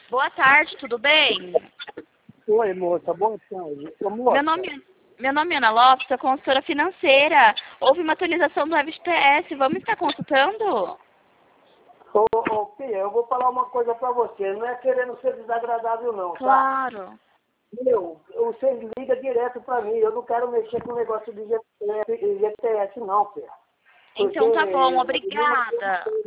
Boa tarde, tudo bem? Oi, moça, boa tarde. Moça, Meu nome é Ana Lopes, sou consultora financeira. Houve uma atualização do FGTS, vamos estar consultando? Pia, eu vou falar uma coisa pra você. Não é querendo ser desagradável, não, tá? Claro. Vocês ligam direto pra mim. Eu não quero mexer com o negócio de GTS, não, Pia. Então tá bom, obrigada.